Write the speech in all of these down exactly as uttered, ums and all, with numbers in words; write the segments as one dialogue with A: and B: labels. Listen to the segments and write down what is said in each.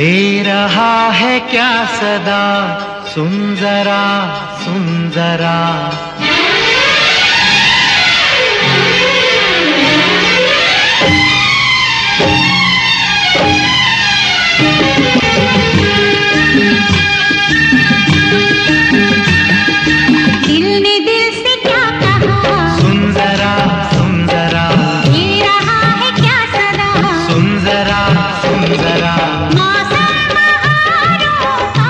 A: दे रहा है क्या सदा, सुन जरा सुन जरा।
B: दिल ने दिल से क्या कहा,
A: सुन जरा सुन जरा।
B: दे रहा है क्या सदा,
A: सुन जरा सुन जरा।
B: मौसम बहारों का,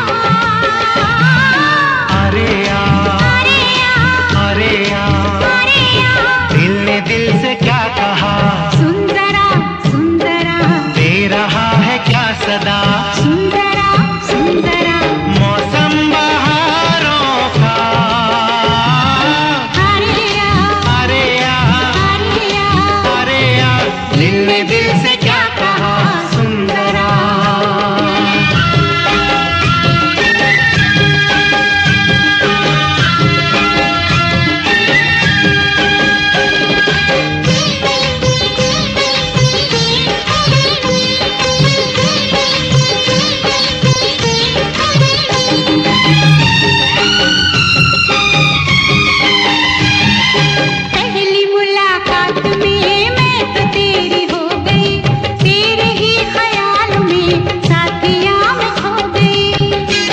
A: अरे आ
B: अरे आ,
A: अरे आ।
B: अरे आ।
A: दिल ने दिल से क्या कहा,
B: सुन जरा सुन जरा।
A: दे रहा है क्या सदा,
B: सुन जरा सुन जरा।
A: मौसम बहारों का।
B: अरे आ,
A: अरे आ
B: अरे आ।
A: अरे आ। दिल ने दिल से क्या कहा, सुन जरा।
B: पहली मुलाकात में मैं तो तेरी हो गई, तेरे ही ख्याल में साथिया मैं खो गई।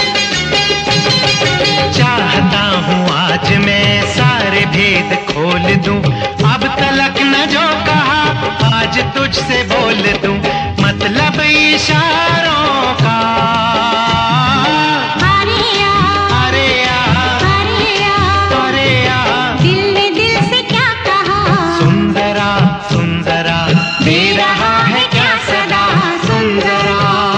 A: चाहता हूँ आज मैं सारे भेद खोल दूं, अब तलक न जो कहा आज तुझसे बोल दूं, मतलब इशारों का।
B: अरे आ,
A: अरे आ
B: अरे आ।
A: अरे आ।
B: दिल ने दिल से क्या कहा,
A: सुन जरा सुन जरा। दे रहा है क्या सदा, सुन जरा।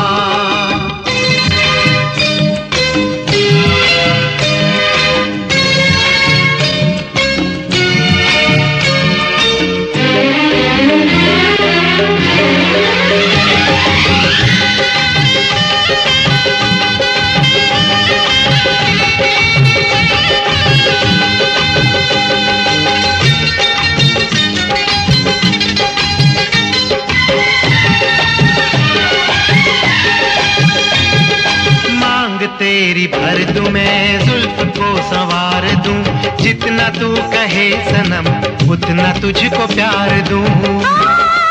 A: मांग तेरी भर दूं मैं, जुल्फ को संवार दूं, जितना तू कहे सनम उतना तुझको प्यार दूं।